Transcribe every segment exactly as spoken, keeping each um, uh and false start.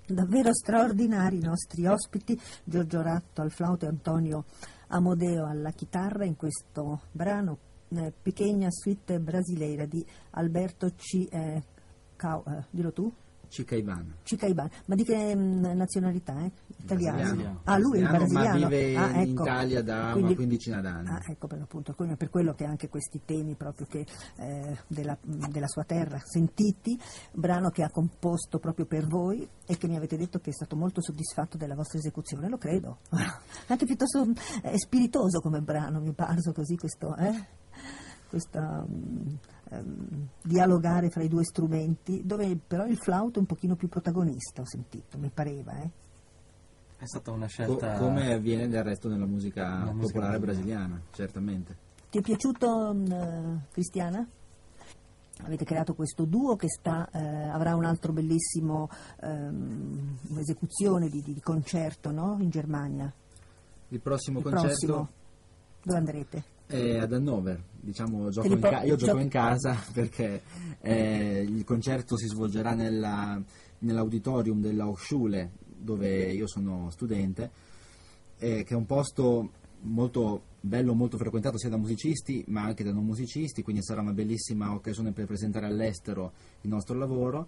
davvero straordinari i nostri ospiti, Giorgio Ratto al flauto e Antonio Amodeo alla chitarra in questo brano eh, Pequeña Suite Brasileira di Alberto C. Eh, Cao, eh, dillo tu? Cicaiban. Cicaiban, ma di che mh, nazionalità? Eh? Italiano? Brasiliano. Ah, lui è brasiliano. Ma vive ah, ecco. in Italia da Quindi, una quindicina d'anni. Ah, ecco, per appunto, per quello che anche questi temi proprio che, eh, della, della sua terra sentiti, brano che ha composto proprio per voi e che mi avete detto che è stato molto soddisfatto della vostra esecuzione, lo credo. Anche piuttosto eh, spiritoso come brano, mi è parso così questo... Eh? questa um, um, dialogare fra i due strumenti, dove però il flauto è un pochino più protagonista, ho sentito, mi pareva, eh? È stata una scelta... Co- come avviene del resto nella musica musica popolare brasiliana. brasiliana, certamente. Ti è piaciuto, um, Cristiana? Avete creato questo duo che sta, eh, avrà un altro bellissimo um, esecuzione di, di, di concerto, no? In Germania. Il prossimo il concerto... Prossimo. Dove andrete? Eh, ad Hannover, diciamo, gioco in po- ca- io gioco gio- in casa perché eh, il concerto si svolgerà nella, nell'auditorium della Hochschule dove io sono studente, eh, che è un posto molto bello, molto frequentato sia da musicisti ma anche da non musicisti, quindi sarà una bellissima occasione per presentare all'estero il nostro lavoro,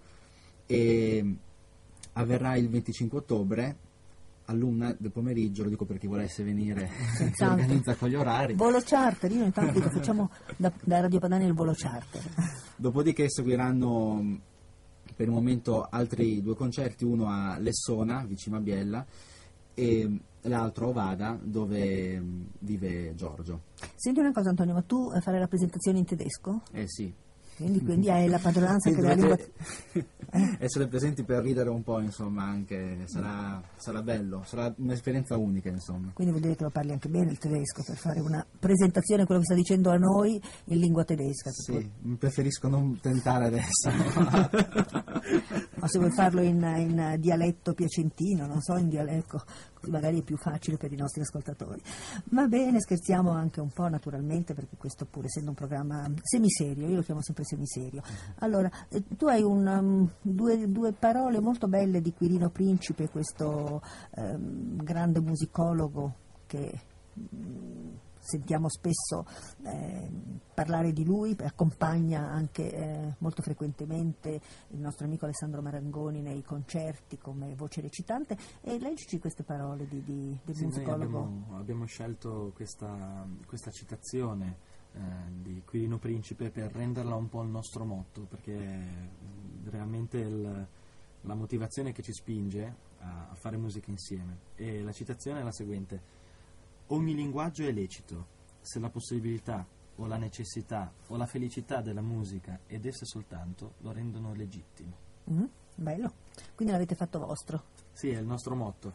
e avverrà il venticinque ottobre all'una del pomeriggio, lo dico per chi volesse venire, si organizza con gli orari. Volo charter, io intanto dico facciamo da, da Radio Padania il volo charter. Dopodiché seguiranno per il momento altri due concerti, uno a Lessona, vicino a Biella, e l'altro a Ovada, dove vive Giorgio. Senti una cosa, Antonio, ma tu farai la presentazione in tedesco? Eh sì. Quindi, quindi hai la padronanza anche della lingua... Eh? Essere presenti per ridere un po', insomma, anche sarà, sarà bello, sarà un'esperienza unica, insomma. Quindi vuol dire che lo parli anche bene il tedesco per fare una presentazione, quello che sta dicendo a noi, in lingua tedesca. Sì, poi... preferisco non tentare adesso. Ma se vuoi farlo in, in dialetto piacentino, non so, in dialetto, magari è più facile per i nostri ascoltatori. Va bene, scherziamo anche un po', naturalmente, perché questo, pur essendo un programma semiserio, io lo chiamo sempre semiserio. Allora, eh, tu hai un, um, due, due parole molto belle di Quirino Principe, questo um, grande musicologo che um, sentiamo spesso eh, parlare di lui, accompagna anche eh, molto frequentemente il nostro amico Alessandro Marangoni nei concerti come voce recitante, e leggici queste parole di, di, del sì, musicologo. Noi abbiamo, abbiamo scelto questa, questa citazione eh, di Quirino Principe per renderla un po' il nostro motto, perché è veramente il, la motivazione che ci spinge a, a fare musica insieme. E la citazione è la seguente: ogni linguaggio è lecito, se la possibilità o la necessità o la felicità della musica ed essa soltanto lo rendono legittimo. Mm, bello, quindi l'avete fatto vostro. Sì, è il nostro motto.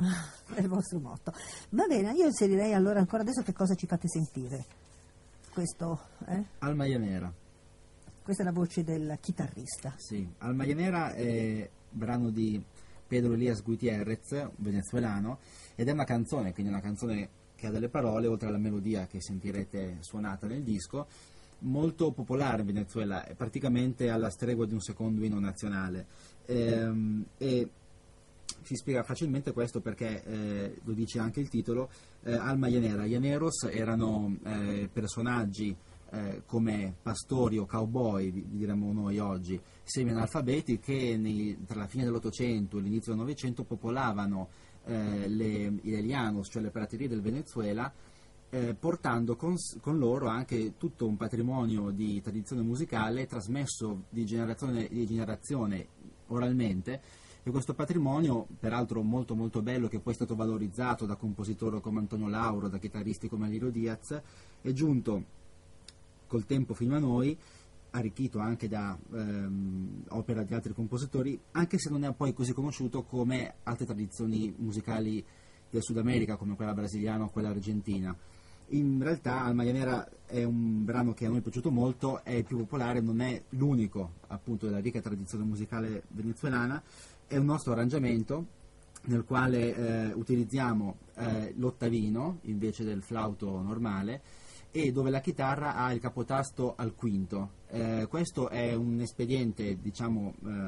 È il vostro motto. Va bene, io inserirei allora ancora adesso che cosa ci fate sentire. Questo, eh? Alma Llanera. Questa è la voce del chitarrista. Sì, Alma Llanera è brano di Pedro Elias Gutiérrez, venezuelano, ed è una canzone, quindi una canzone che ha delle parole, oltre alla melodia che sentirete suonata nel disco, molto popolare in Venezuela, è praticamente alla stregua di un secondo inno nazionale. Ehm, e si spiega facilmente questo perché, eh, lo dice anche il titolo, eh, Alma Llanera. Llaneros erano eh, personaggi Eh, come pastori o cowboy, diremmo noi oggi, semi-analfabeti che nei, tra la fine dell'Ottocento e l'inizio del Novecento popolavano eh, le, i Llanos, cioè le praterie del Venezuela, eh, portando con, con loro anche tutto un patrimonio di tradizione musicale trasmesso di generazione in generazione oralmente, e questo patrimonio, peraltro molto molto bello, che poi è stato valorizzato da compositori come Antonio Lauro, da chitarristi come Alirio Diaz, è giunto col tempo fino a noi, arricchito anche da ehm, opera di altri compositori, anche se non è poi così conosciuto come altre tradizioni musicali del Sud America, come quella brasiliana o quella argentina. In realtà Alma Llanera è un brano che a noi è piaciuto molto, è il più popolare, non è l'unico appunto della ricca tradizione musicale venezuelana, è un nostro arrangiamento nel quale eh, utilizziamo eh, l'ottavino invece del flauto normale, e dove la chitarra ha il capotasto al quinto. Eh, questo è un espediente, diciamo, eh,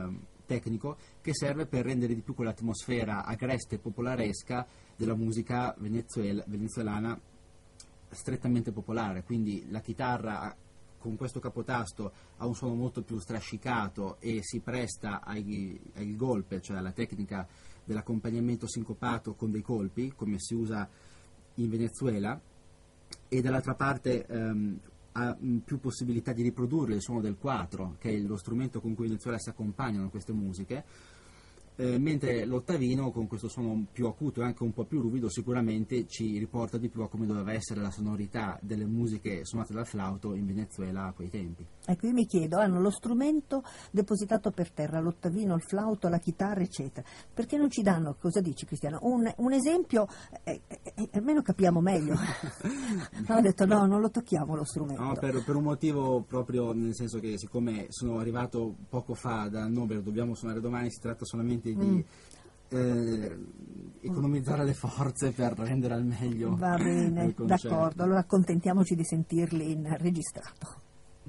tecnico che serve per rendere di più quell'atmosfera agreste e popolaresca della musica venezuela, venezuelana strettamente popolare. Quindi la chitarra con questo capotasto ha un suono molto più strascicato e si presta ai, ai golpe, cioè alla tecnica dell'accompagnamento sincopato con dei colpi, come si usa in Venezuela, e dall'altra parte ehm, ha più possibilità di riprodurre il suono del quattro, che è lo strumento con cui in Venezuela si accompagnano queste musiche, eh, mentre l'ottavino, con questo suono più acuto e anche un po' più ruvido, sicuramente ci riporta di più a come doveva essere la sonorità delle musiche suonate dal flauto in Venezuela a quei tempi. Ecco, io mi chiedo, hanno lo strumento depositato per terra, l'ottavino, il flauto, la chitarra, eccetera. Perché non ci danno, cosa dici Cristiano, un, un esempio, eh, eh, almeno capiamo meglio. No, ho detto no, non lo tocchiamo lo strumento. No, per, per un motivo proprio, nel senso che siccome sono arrivato poco fa da Hannover, dobbiamo suonare domani, si tratta solamente di mm. eh, economizzare le forze per rendere al meglio. Va bene, d'accordo, allora accontentiamoci di sentirli in registrato.